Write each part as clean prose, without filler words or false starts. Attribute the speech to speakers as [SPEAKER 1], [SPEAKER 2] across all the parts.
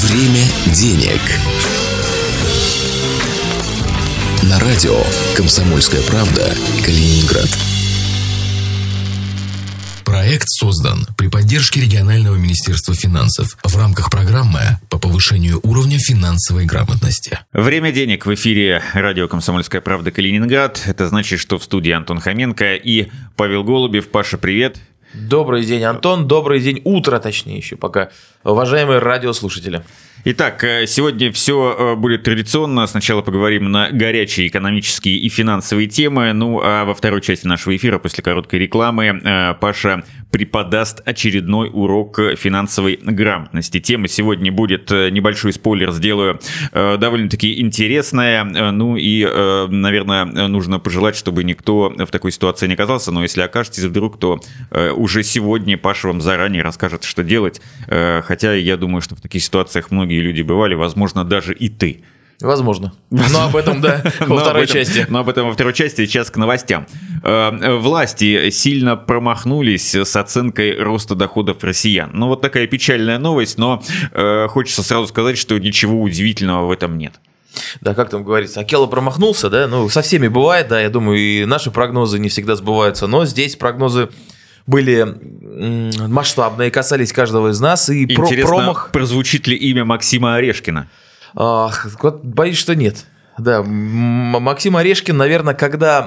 [SPEAKER 1] Время денег. На радио «Комсомольская правда», Калининград. Проект создан при поддержке регионального министерства финансов в рамках программы по повышению уровня финансовой грамотности.
[SPEAKER 2] Время денег в эфире радио «Комсомольская правда», Калининград. Это значит, что в студии Антон Хоменко и Павел Голубев. Паша, привет.
[SPEAKER 3] Добрый день, Антон. Добрый день, утро точнее еще пока. Уважаемые радиослушатели.
[SPEAKER 2] Итак, сегодня все будет традиционно. Сначала поговорим на горячие экономические и финансовые темы. Ну, а во второй части нашего эфира, после короткой рекламы, Паша преподаст очередной урок финансовой грамотности. Тема сегодня будет, небольшой спойлер сделаю, довольно-таки интересная. Ну и, наверное, нужно пожелать, чтобы никто в такой ситуации не оказался. Но если окажетесь вдруг, то уже сегодня Паша вам заранее расскажет, что делать. Хотя я думаю, что в таких ситуациях многие люди бывали, возможно, даже и ты.
[SPEAKER 3] Возможно. Но об этом, да, во второй части.
[SPEAKER 2] Но об этом во второй части. Сейчас к новостям. Власти сильно промахнулись с оценкой роста доходов россиян. Ну, вот такая печальная новость, но хочется сразу сказать, что ничего удивительного в этом нет.
[SPEAKER 3] Да, как там говорится, Акела промахнулся, да? Ну, со всеми бывает, да, я думаю, и наши прогнозы не всегда сбываются, но здать прогнозы были масштабные, касались каждого из нас. И
[SPEAKER 2] интересно,
[SPEAKER 3] промах...
[SPEAKER 2] прозвучит ли имя Максима Орешкина?
[SPEAKER 3] Вот боюсь, что нет. Да, Максим Орешкин, наверное, когда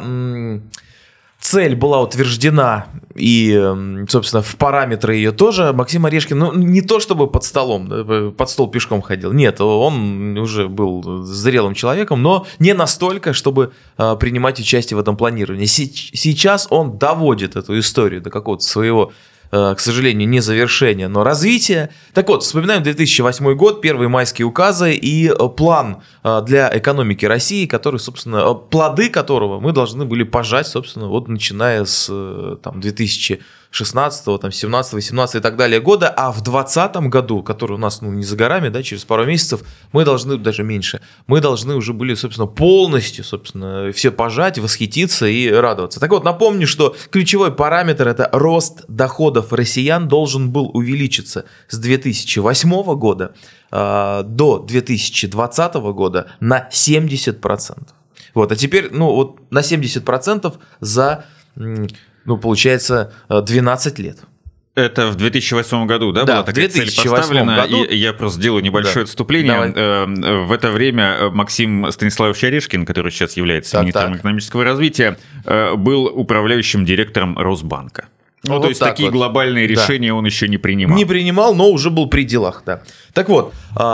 [SPEAKER 3] цель была утверждена и, собственно, в параметры ее тоже, Максим Орешкин, ну, не то чтобы под столом, да, под стол пешком ходил, нет, он уже был зрелым человеком, но не настолько, чтобы принимать участие в этом планировании. Сейчас он доводит эту историю до какого-то своего, к сожалению, не завершения, но развития. Так вот, вспоминаем 2008 год, первые майские указы и план для экономики России, который, собственно, плоды которого мы должны были пожать, собственно, вот начиная с 2016, 17, 18 и так далее года, а в 2020 году, который у нас не за горами, да, через пару месяцев, мы должны, даже меньше, мы должны уже были, собственно, полностью, собственно, все пожать, восхититься и радоваться. Так вот, напомню, что ключевой параметр – это рост доходов россиян должен был увеличиться с 2008 года до 2020 года на 70%. Вот, а теперь, вот на 70% за, получается, 12 лет.
[SPEAKER 2] Это в 2008 году, да, была такая цель поставлена? Году. И я просто сделаю небольшое отступление. В это время Максим Станиславович Орешкин, который сейчас является министром экономического развития, был управляющим директором Росбанка. Ну, то есть такие глобальные решения он еще не принимал.
[SPEAKER 3] Не принимал, но уже был при делах, да. Так вот,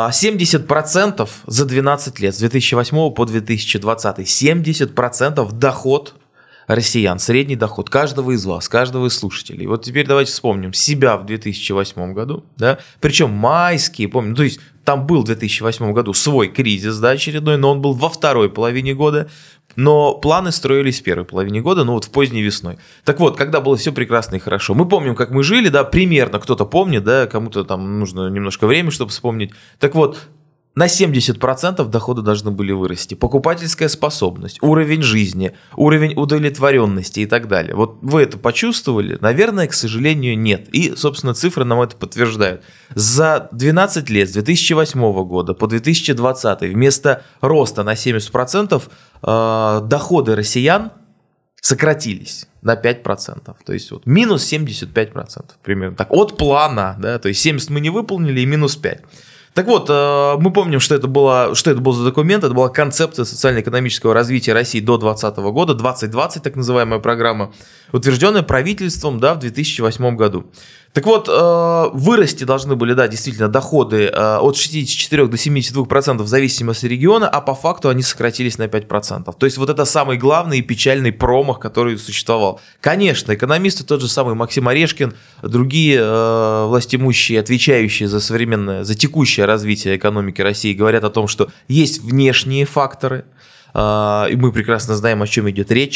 [SPEAKER 3] 70% за 12 лет, с 2008 по 2020, 70% доход россиян, средний доход каждого из вас, каждого из слушателей. Вот теперь давайте вспомним себя в 2008 году, да, причем майские, помню, то есть там был в 2008 году свой кризис, да, очередной, но он был во второй половине года, но планы строились в первой половине года, вот в поздней весной. Так вот, когда было все прекрасно и хорошо, мы помним, как мы жили, да, примерно кто-то помнит, да, кому-то там нужно немножко времени, чтобы вспомнить. Так вот, на 70% доходы должны были вырасти. Покупательская способность, уровень жизни, уровень удовлетворенности и так далее. Вот вы это почувствовали? Наверное, к сожалению, нет. И, собственно, цифры нам это подтверждают. За 12 лет, с 2008 года по 2020, вместо роста на 70%, доходы россиян сократились на 5%. То есть вот минус 75% примерно. Так, от плана, да, то есть 70 мы не выполнили и минус 5%. Так вот, мы помним, что это был за документ, это была концепция социально-экономического развития России до 2020 года, 2020, так называемая программа, утвержденная правительством, да, в 2008 году. Так вот, вырасти должны были, да, действительно, доходы от 64 до 72% в зависимости от региона, а по факту они сократились на 5%. То есть вот это самый главный и печальный промах, который существовал. Конечно, экономисты, тот же самый Максим Орешкин, другие властимущие, отвечающие за текущее развитие экономики России, говорят о том, что есть внешние факторы, и мы прекрасно знаем, о чем идет речь.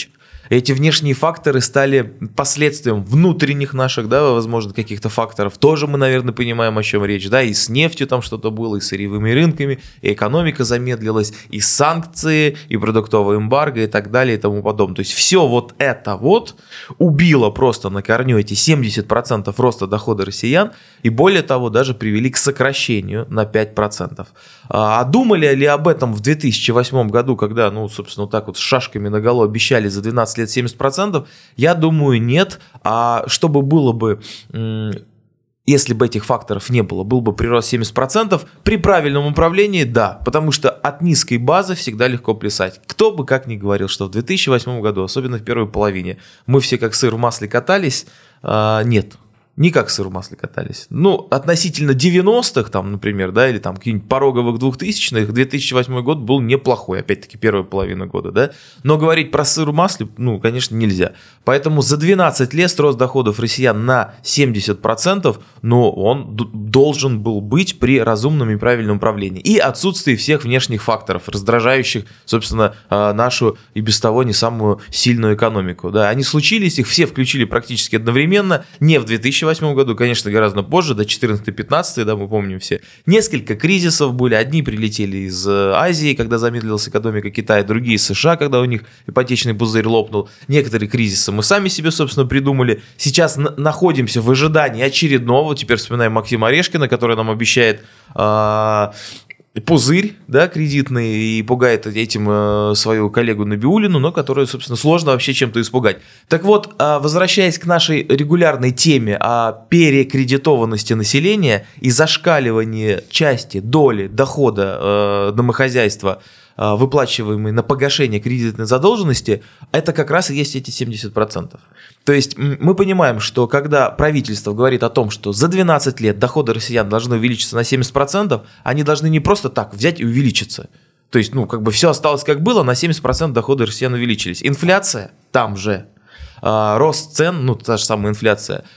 [SPEAKER 3] Эти внешние факторы стали последствием внутренних наших, да, возможно, каких-то факторов. Тоже мы, наверное, понимаем, о чем речь. Да, и с нефтью там что-то было, и с сырьевыми рынками, и экономика замедлилась, и санкции, и продуктовое эмбарго, и так далее, и тому подобное. То есть все вот это вот убило просто на корню эти 70% роста дохода россиян, и более того, даже привели к сокращению на 5%. А думали ли об этом в 2008 году, когда, ну, собственно, вот так вот с шашками наголо обещали за 12 лет 70%? Я думаю, нет. А что бы было бы, если бы этих факторов не было, был бы прирост 70%? При правильном управлении, да, потому что от низкой базы всегда легко плясать. Кто бы как ни говорил, что в 2008 году, особенно в первой половине, мы все как сыр в масле катались, нет. Не как сыр в масле катались. Ну, относительно 90-х, там, например, да, или там каких-нибудь пороговых 2000-х, 2008 год был неплохой, опять-таки, первая половина года, да. Но говорить про сыр в масле, ну, конечно, нельзя. Поэтому за 12 лет рост доходов россиян на 70%, ну, он должен был быть при разумном и правильном управлении. И отсутствии всех внешних факторов, раздражающих, собственно, нашу и без того не самую сильную экономику. Да, они случились, их все включили практически одновременно, не в 2008 году, конечно, гораздо позже, до 14-15, да, мы помним все. Несколько кризисов были, одни прилетели из Азии, когда замедлилась экономика Китая, другие из США, когда у них ипотечный пузырь лопнул. Некоторые кризисы мы сами себе, собственно, придумали. Сейчас находимся в ожидании очередного, теперь вспоминаем Максима Орешкина, который нам обещает пузырь, да, кредитный, и пугает этим свою коллегу Набиуллину, но которую, собственно, сложно вообще чем-то испугать. Так вот, возвращаясь к нашей регулярной теме о перекредитованности населения и зашкаливании части, доли, дохода домохозяйства, выплачиваемые на погашение кредитной задолженности, это как раз и есть эти 70%. То есть мы понимаем, что когда правительство говорит о том, что за 12 лет доходы россиян должны увеличиться на 70%, они должны не просто так взять и увеличиться. То есть, ну, как бы все осталось как было, на 70% доходы россиян увеличились. Инфляция там же. Рост цен, ну, та же самая инфляция,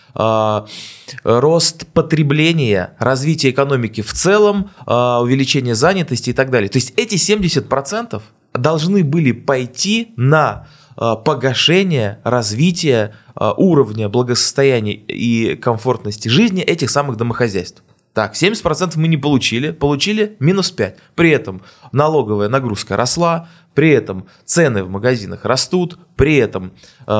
[SPEAKER 3] рост потребления, развитие экономики в целом, увеличение занятости и так далее. То есть эти 70% должны были пойти на погашение, развитие уровня благосостояния и комфортности жизни этих самых домохозяйств. Так, 70% мы не получили, получили минус 5%. При этом налоговая нагрузка росла, при этом цены в магазинах растут, при этом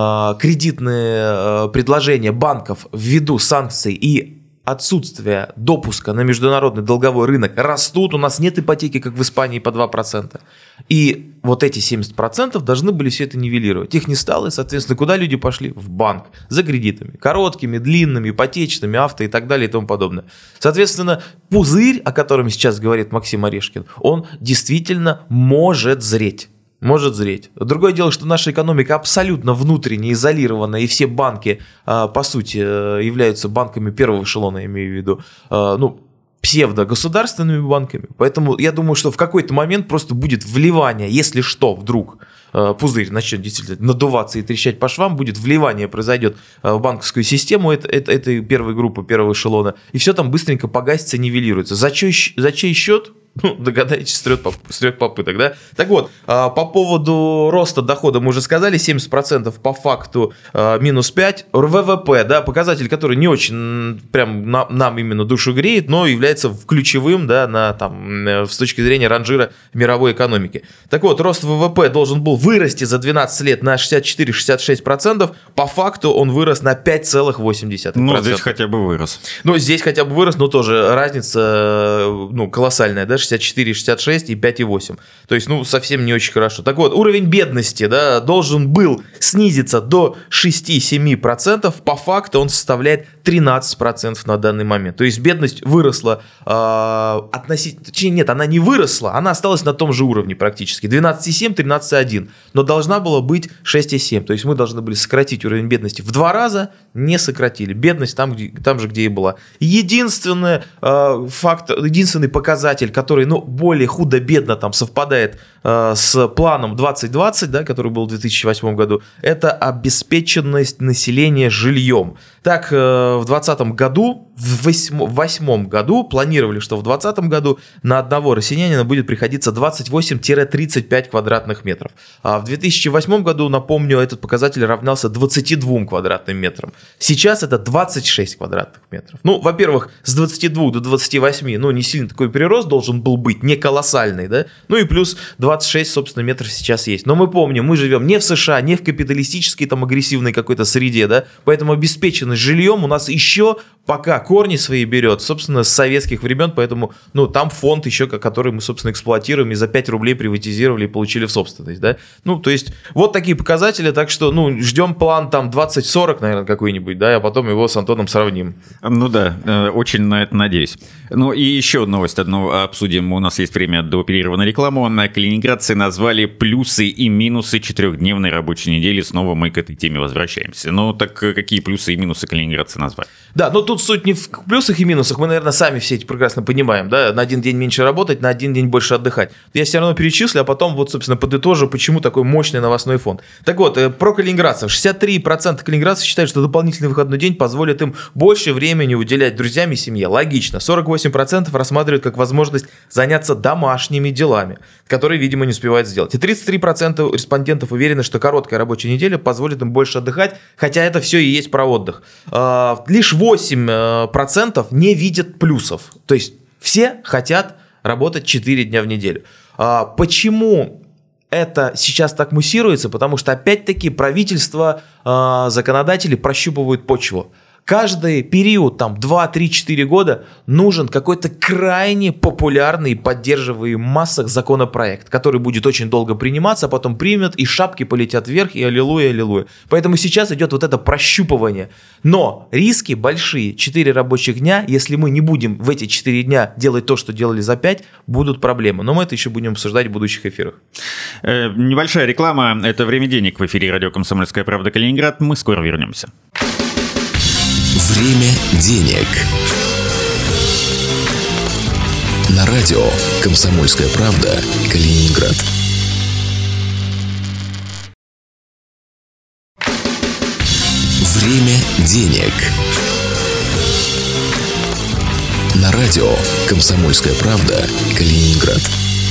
[SPEAKER 3] кредитные предложения банков ввиду санкций и отсутствия допуска на международный долговой рынок растут, у нас нет ипотеки, как в Испании, по 2%. И вот эти 70% должны были все это нивелировать. Их не стало, и, соответственно, куда люди пошли? В банк за кредитами. Короткими, длинными, ипотечными, авто и так далее и тому подобное. Соответственно, пузырь, о котором сейчас говорит Максим Орешкин, он действительно может зреть. Может зреть. Другое дело, что наша экономика абсолютно внутренне изолирована, и все банки, по сути, являются банками первого эшелона, я имею в виду, ну, псевдогосударственными банками. Поэтому я думаю, что в какой-то момент просто будет вливание, если что, вдруг пузырь начнет действительно надуваться и трещать по швам, будет вливание, произойдет в банковскую систему этой первой группы, первого эшелона, и все там быстренько погасится, нивелируется. За чей счет? Ну, догадаетесь, с трех попыток, да? Так вот, по поводу роста дохода мы уже сказали, 70% по факту минус 5%. ВВП, да, показатель, который не очень прям нам именно душу греет, но является ключевым, да, с точки зрения ранжира мировой экономики. Так вот, рост ВВП должен был вырасти за 12 лет на 64-66%, по факту он вырос на 5,8%.
[SPEAKER 2] Ну, здесь хотя бы вырос.
[SPEAKER 3] Ну, здесь хотя бы вырос, но тоже разница, ну, колоссальная, да, 64, 66 и 5,8. То есть, ну, совсем не очень хорошо. Так вот, уровень бедности, да, должен был снизиться до 6-7%. По факту он составляет 13% на данный момент. То есть, бедность выросла относительно... Точнее, нет, она не выросла, она осталась на том же уровне практически. 12,7, 13,1. Но должна была быть 6,7. То есть, мы должны были сократить уровень бедности в 2 раза, не сократили. Бедность там же, где и была. Единственный показатель, который, ну, более худо-бедно там совпадает с планом 2020, да, который был в 2008 году, это обеспеченность населения жильем. Так, в 2020 году, в 2008 году планировали, что в 2020 году на одного россиянина будет приходиться 28-35 квадратных метров. А в 2008 году, напомню, этот показатель равнялся 22 квадратным метрам. Сейчас это 26 квадратных метров. Ну, во-первых, с 22 до 28, ну, не сильно такой прирост должен был быть, не колоссальный, да? Ну и плюс 26, собственно, метров сейчас есть. Но мы помним, мы живем не в США, не в капиталистической, там, агрессивной какой-то среде, да? Поэтому обеспеченность жильем у нас еще пока корни свои берет, собственно, с советских времен, поэтому, ну, там фонд еще, который мы, собственно, эксплуатируем и за 5 рублей приватизировали и получили в собственность, да? Ну, то есть, вот такие показатели, так что, ну, ждем план там 2040, наверное, какой-нибудь, да, а потом его с Антоном сравним.
[SPEAKER 2] Ну да, очень на это надеюсь. Ну и еще новость одну обсудим, у нас есть время до перерыва на рекламу. Калининградцы назвали плюсы и минусы 4-дневной рабочей недели, снова мы к этой теме возвращаемся. Ну так какие плюсы и минусы калининградцы назвали?
[SPEAKER 3] Да, но тут суть не в плюсах и минусах, мы, наверное, сами все эти прекрасно понимаем, да, на один день меньше работать, на один день больше отдыхать. Я все равно перечислю, а потом вот, собственно, подытожу, почему такой мощный новостной фонд. Так вот, про калининградцев. 63% калининградцев считают, что дополнительный выходной день позволит им больше времени уделять друзьям и семье. Логично. 48% рассматривают как возможность заняться домашними делами, которые, видимо, не успевают сделать. И 33% респондентов уверены, что короткая рабочая неделя позволит им больше отдыхать, хотя это все и есть про отдых. Лишь 8% не видят плюсов. То есть все хотят работать 4 дня в неделю. Почему это сейчас так муссируется? Потому что, опять-таки, правительство, законодатели прощупывают почву. Каждый период, там, 2, 3, 4 года нужен какой-то крайне популярный, поддерживаемый в массах законопроект, который будет очень долго приниматься, а потом примет, и шапки полетят вверх, и аллилуйя, аллилуйя. Поэтому сейчас идет вот это прощупывание. Но риски большие. 4 рабочих дня, если мы не будем в эти 4 дня делать то, что делали за 5, будут проблемы. Но мы это еще будем обсуждать в будущих эфирах.
[SPEAKER 2] Небольшая реклама. Это «Время денег» в эфире радио «Комсомольская правда» Калининград. Мы скоро вернемся.
[SPEAKER 1] Время денег. На радио «Комсомольская правда» Калининград. Время денег. На радио «Комсомольская правда» Калининград.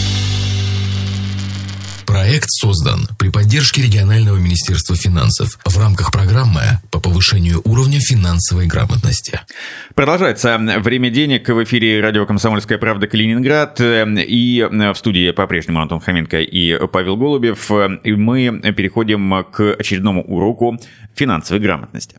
[SPEAKER 1] Проект создан при поддержке регионального министерства финансов в рамках программы по повышению уровня финансовой грамотности.
[SPEAKER 2] Продолжается «Время денег» в эфире радио «Комсомольская правда» Калининград. И в студии по-прежнему Антон Хоменко и Павел Голубев. И мы переходим к очередному уроку финансовой грамотности.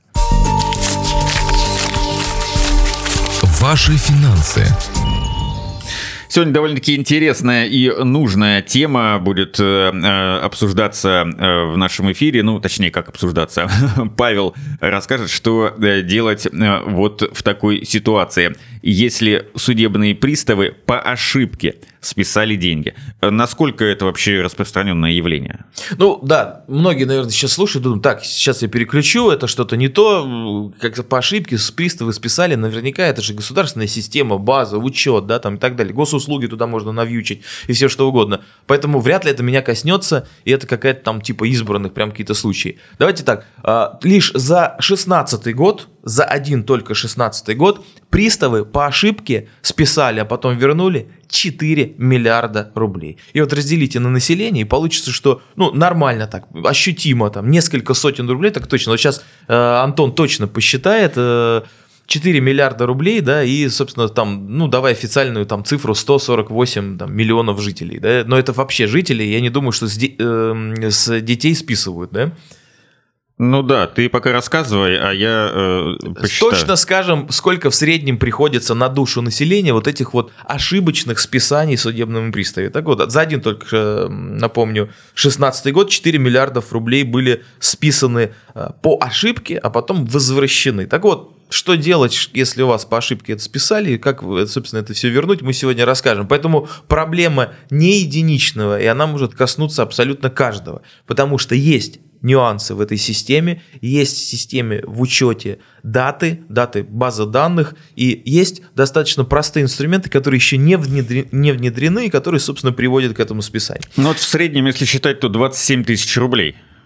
[SPEAKER 1] Ваши финансы.
[SPEAKER 2] Сегодня довольно-таки интересная и нужная тема будет обсуждаться в нашем эфире. Ну, точнее, как обсуждаться. Павел расскажет, что делать вот в такой ситуации. Если судебные приставы по ошибке списали деньги. Насколько это вообще распространенное явление?
[SPEAKER 3] Ну, да, многие, наверное, сейчас слушают, думают, так, сейчас я переключу, это что-то не то, как по ошибке с приставы списали, наверняка это же государственная система, база, учет, да, там и так далее, госуслуги туда можно навьючить и все что угодно. Поэтому вряд ли это меня коснется, и это какая-то там типа избранных прям какие-то случаи. Давайте так, лишь за 16-й год, за один только 16-й год приставы по ошибке списали, а потом вернули 4 миллиарда рублей. И вот разделите на население, и получится, что, ну, нормально так, ощутимо, там, несколько сотен рублей, так точно. Вот сейчас Антон точно посчитает 4 миллиарда рублей, да, и, собственно, там, ну, давай официальную там цифру 148 там, миллионов жителей, да, но это вообще жители, я не думаю, что с детей списывают, да.
[SPEAKER 2] Ну да, ты пока рассказывай, а я посчитаю.
[SPEAKER 3] Точно скажем, сколько в среднем приходится на душу населения вот этих вот ошибочных списаний судебному приставе. Так вот, за один только, напомню, 16-й год 4 миллиардов рублей были списаны по ошибке, а потом возвращены. Так вот, что делать, если у вас по ошибке это списали, и как, собственно, это все вернуть, мы сегодня расскажем. Поэтому проблема не единичного, и она может коснуться абсолютно каждого, потому что есть нюансы в этой системе, есть в системе в учете даты базы данных, и есть достаточно простые инструменты, которые еще не внедрены, и которые, собственно, приводят к этому списанию.
[SPEAKER 2] Ну вот в среднем, если считать, то 27 тысяч рублей.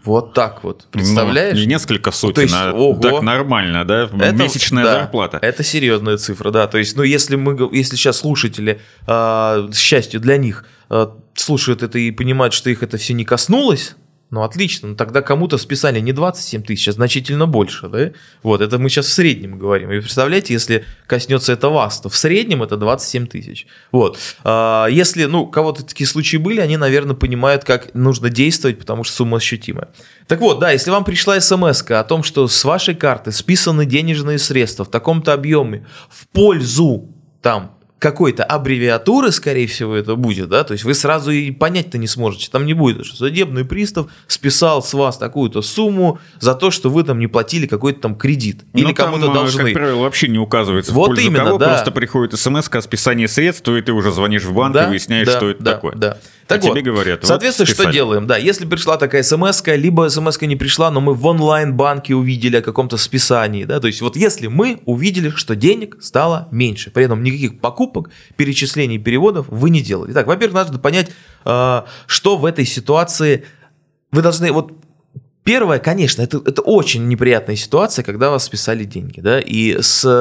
[SPEAKER 3] Вот так вот, представляешь?
[SPEAKER 2] Не несколько сотен,
[SPEAKER 3] то есть,
[SPEAKER 2] так нормально, да? Месячная зарплата.
[SPEAKER 3] Это серьезная цифра, да. То есть, если сейчас слушатели, к счастью для них, слушают это и понимают, что их это все не коснулось, ну, отлично, но тогда кому-то списали не 27 тысяч, а значительно больше, да? Вот, это мы сейчас в среднем говорим. И представляете, если коснется это вас, то в среднем это 27 тысяч. Вот. Если, кого-то такие случаи были, они, наверное, понимают, как нужно действовать, потому что сумма ощутимая. Так вот, да, если вам пришла смс-ка о том, что с вашей карты списаны денежные средства в таком-то объеме в пользу там какой-то аббревиатуры, скорее всего, это будет, да, то есть вы сразу и понять-то не сможете, там не будет, что судебный пристав списал с вас такую-то сумму за то, что вы там не платили какой-то там кредит или кому-то должны.
[SPEAKER 2] Как правило, вообще не указывается
[SPEAKER 3] вот
[SPEAKER 2] в пользу
[SPEAKER 3] именно,
[SPEAKER 2] кого,
[SPEAKER 3] да.
[SPEAKER 2] Просто приходит смс о списании средств, и ты уже звонишь в банк и выясняешь, что это такое.
[SPEAKER 3] Да. Так
[SPEAKER 2] тебе говорят,
[SPEAKER 3] соответственно, что делаем? Да, если пришла такая смс-ка, либо смс-ка не пришла, но мы в онлайн-банке увидели о каком-то списании, да, то есть вот если мы увидели, что денег стало меньше, при этом никаких покупок, перечислений, переводов вы не делали. Так, во-первых, надо понять, что в этой ситуации вы должны... Первое, конечно, это очень неприятная ситуация, когда вас списали деньги, да, и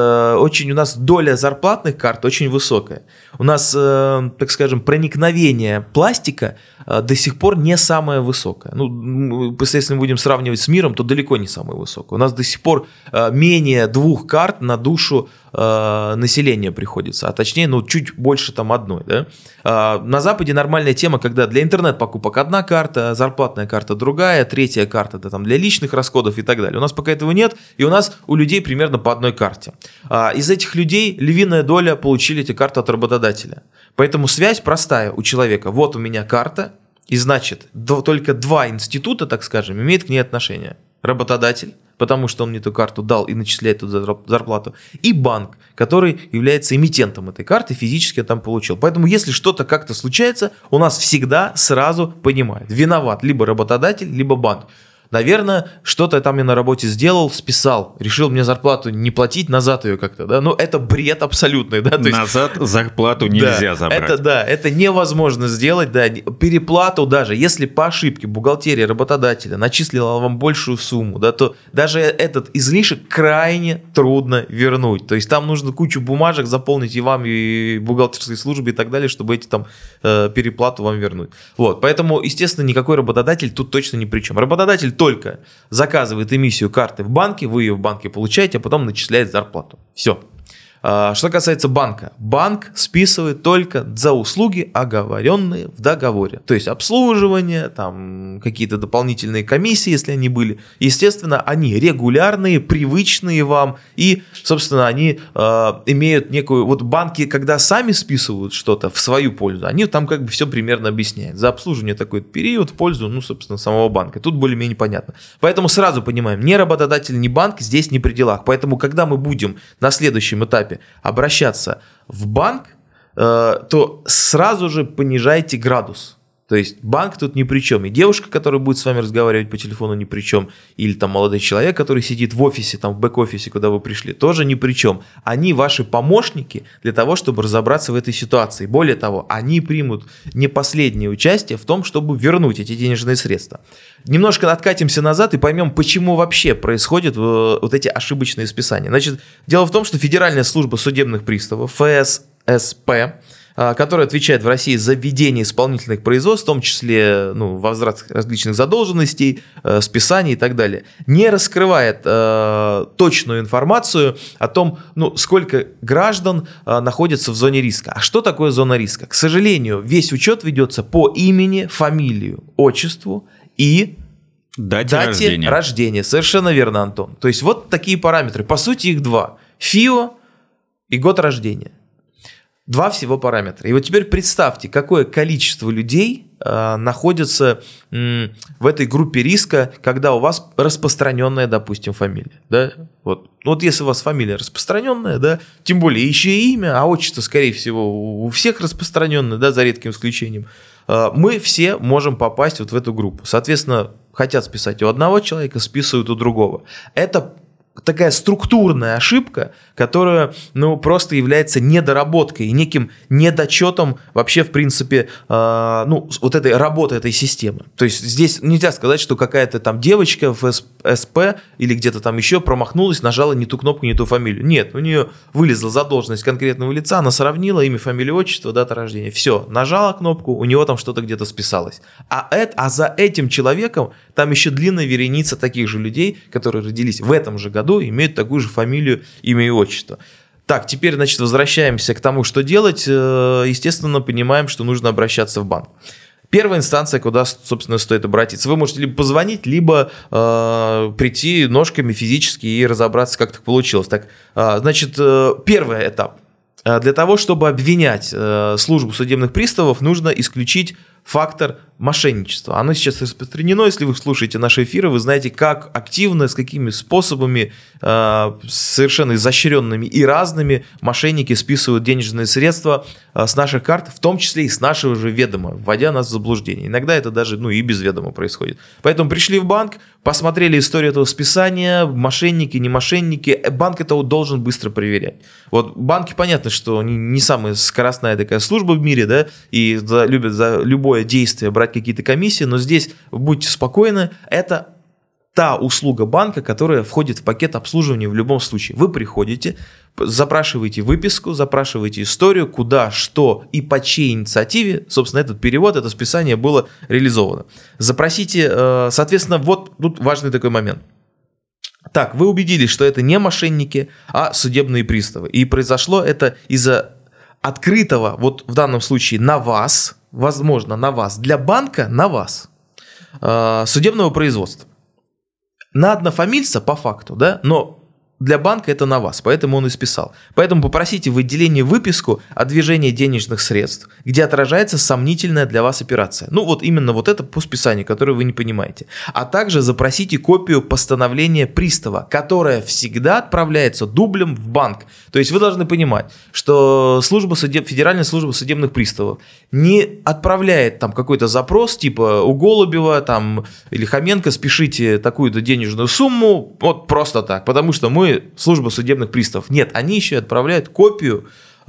[SPEAKER 3] у нас доля зарплатных карт очень высокая. У нас, так скажем, проникновение пластика до сих пор не самое высокое. Если мы будем сравнивать с миром, то далеко не самое высокое. У нас до сих пор менее 2 карт на душу населения приходится, а точнее, чуть больше там одной, да. На Западе нормальная тема, когда для интернет-покупок одна карта, зарплатная карта другая, третья карта там для личных расходов и так далее. У нас пока этого нет, и у людей примерно по одной карте. Из этих людей львиная доля получили эти карты от работодателя. Поэтому связь простая у человека. Вот у меня карта, и значит, только 2 института, так скажем, имеют к ней отношение. Работодатель, потому что он мне эту карту дал и начисляет тут зарплату, и банк, который является эмитентом этой карты, физически я там получил. Поэтому если что-то как-то случается, у нас всегда сразу понимают, виноват либо работодатель, либо банк. Наверное, что-то там я на работе сделал, списал, решил мне зарплату не платить, назад ее как-то, да, это бред абсолютный, да.
[SPEAKER 2] Назад зарплату нельзя забрать.
[SPEAKER 3] Это невозможно сделать, да, переплату даже, если по ошибке бухгалтерия работодателя начислила вам большую сумму, да, то даже этот излишек крайне трудно вернуть, то есть там нужно кучу бумажек заполнить и вам, и бухгалтерской службе и так далее, чтобы эти там переплату вам вернуть. Вот, поэтому, естественно, никакой работодатель тут точно ни при чем. Работодатель только заказывает эмиссию карты в банке, вы ее в банке получаете, а потом начисляет зарплату. Все. Что касается банка. Банк списывает только за услуги, оговоренные в договоре. То есть обслуживание, там какие-то дополнительные комиссии, если они были. Естественно, они регулярные, привычные вам. И, собственно, они имеют некую... банки, когда сами списывают что-то в свою пользу, они там как бы все примерно объясняют. За обслуживание такой период в пользу, собственно, самого банка. Тут более-менее понятно. Поэтому сразу понимаем, ни работодатель, ни банк здесь не при делах. Поэтому, когда мы будем на следующем этапе обращаться в банк, то сразу же понижайте градус. То есть банк тут ни при чем. И девушка, которая будет с вами разговаривать по телефону, ни при чем. Или там молодой человек, который сидит в офисе, там в бэк-офисе, куда вы пришли, тоже ни при чем. Они ваши помощники для того, чтобы разобраться в этой ситуации. Более того, они примут не последнее участие в том, чтобы вернуть эти денежные средства. Немножко откатимся назад и поймем, почему вообще происходят вот эти ошибочные списания. Значит, дело в том, что Федеральная служба судебных приставов, ФССП, который отвечает в России за ведение исполнительных производств, в том числе возврат различных задолженностей, списаний и так далее, не раскрывает точную информацию о том, сколько граждан находятся в зоне риска. А что такое зона риска? К сожалению, весь учет ведется по имени, фамилию, отчеству и дате рождения. Совершенно верно, Антон. То есть вот такие параметры. По сути, их 2. ФИО и год рождения. 2 всего параметра. И вот теперь представьте, какое количество людей находится в этой группе риска, когда у вас распространенная, допустим, фамилия. Да? Вот если у вас фамилия распространенная, да, тем более еще и имя, а отчество, скорее всего, у всех распространенное, да, за редким исключением, мы все можем попасть вот в эту группу. Соответственно, хотят списать у одного человека, списывают у другого. Это такая структурная ошибка, которая, просто является недоработкой и неким недочетом вообще, в принципе, вот этой работы этой системы. То есть здесь нельзя сказать, что какая-то там девочка в СП или где-то там еще промахнулась, нажала не ту кнопку, не ту фамилию. Нет, у нее вылезла задолженность конкретного лица, она сравнила имя, фамилию, отчество, дата рождения. Все, нажала кнопку, у него там что-то где-то списалось. А за этим человеком там еще длинная вереница таких же людей, которые родились в этом же году, имеют такую же фамилию, имя и отчество. Так, теперь, возвращаемся к тому, что делать. Естественно, понимаем, что нужно обращаться в банк. Первая инстанция, куда, собственно, стоит обратиться. Вы можете либо позвонить, либо прийти ножками физически и разобраться, как так получилось. Так, первый этап. Для того, чтобы обвинять службу судебных приставов, нужно исключить фактор мошенничества. Оно сейчас распространено, если вы слушаете наши эфиры, вы знаете, как активно, с какими способами, совершенно изощренными и разными мошенники списывают денежные средства с наших карт, в том числе и с нашего же ведома, вводя нас в заблуждение. Иногда это даже и без ведома происходит. Поэтому пришли в банк, посмотрели историю этого списания, мошенники, не мошенники, банк это должен быстро проверять. Вот банки, понятно, что они не самая скоростная такая служба в мире, да, и любят за любое действие брать какие-то комиссии, но здесь будьте спокойны, это та услуга банка, которая входит в пакет обслуживания в любом случае. Вы приходите, запрашиваете выписку, запрашиваете историю, куда, что и по чьей инициативе, собственно, этот перевод, это списание было реализовано. Запросите, соответственно, вот тут важный такой момент. Так, вы убедились, что это не мошенники, а судебные приставы. И произошло это из-за открытого, вот в данном случае на вас, возможно, на вас, для банка на вас, судебного производства. На однофамильца по факту, да, но для банка это на вас, поэтому он и списал. Поэтому попросите в отделении выписку о движении денежных средств, где отражается сомнительная для вас операция. Именно это по списанию, которое вы не понимаете. А также запросите копию постановления пристава, которое всегда отправляется дублем в банк. То есть вы должны понимать, что Федеральная служба судебных приставов не отправляет там какой-то запрос, типа у Голубева там, или Хоменко, спешите такую-то денежную сумму, вот просто так, потому что мы служба судебных приставов. Нет, они еще отправляют копию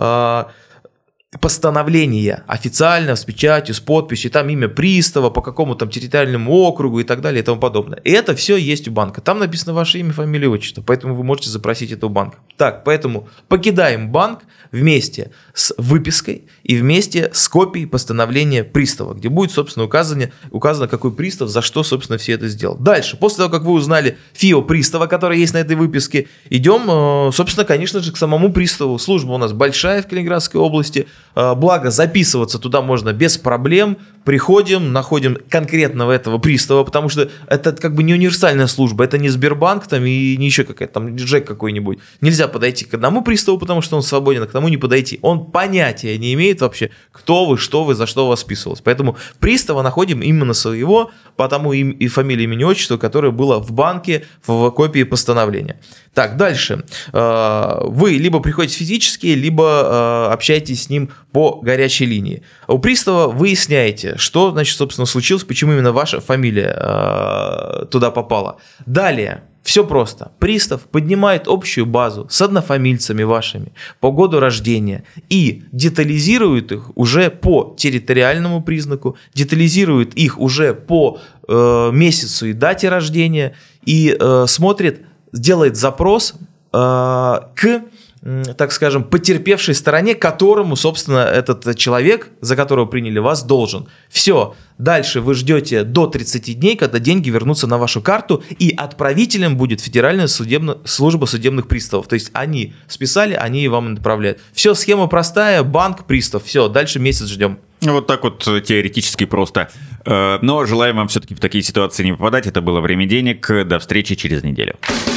[SPEAKER 3] постановления официально, с печатью, с подписью, там имя пристава, по какому там территориальному округу и так далее и тому подобное. И это все есть у банка. Там написано ваше имя, фамилия, отчество, поэтому вы можете запросить это у банка. Так, поэтому покидаем банк вместе с выпиской и вместе с копией постановления пристава, где будет, собственно, указано, какой пристав, за что, собственно, все это сделал. Дальше, после того, как вы узнали ФИО пристава, который есть на этой выписке, идем, собственно, конечно же, к самому приставу. Служба у нас большая в Калининградской области, благо записываться туда можно без проблем. Приходим, находим конкретного этого пристава, потому что это как бы не универсальная служба, это не Сбербанк там и не еще какая-то там Джек какой-нибудь. Нельзя подойти к одному приставу, потому что он свободен, а к тому не подойти. Он понятия не имеет вообще, кто вы, что вы, за что у вас списывалось. Поэтому пристава находим именно своего, потому и фамилия, имя, отчество, которое было в банке в копии постановления. Так, дальше. Вы либо приходите физически, либо общаетесь с ним по горячей линии. У пристава выясняете, что, значит, собственно, случилось, почему именно ваша фамилия туда попала. Далее. Все просто. Пристав поднимает общую базу с однофамильцами вашими по году рождения и детализирует их уже по территориальному признаку, детализирует их уже по месяцу и дате рождения и делает запрос к, так скажем, потерпевшей стороне, которому, собственно, этот человек, за которого приняли вас, должен. Все. Дальше вы ждете до 30 дней, когда деньги вернутся на вашу карту, и отправителем будет Федеральная служба судебных приставов. То есть они списали, они и вам отправляют. Все, схема простая, банк, пристав. Все, дальше месяц ждем.
[SPEAKER 2] Вот так вот теоретически просто. Но желаем вам все-таки в такие ситуации не попадать. Это было «Время денег». До встречи через неделю.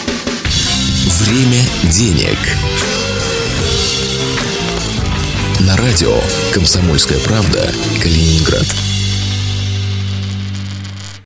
[SPEAKER 1] Время денег. На радио «Комсомольская правда», Калининград.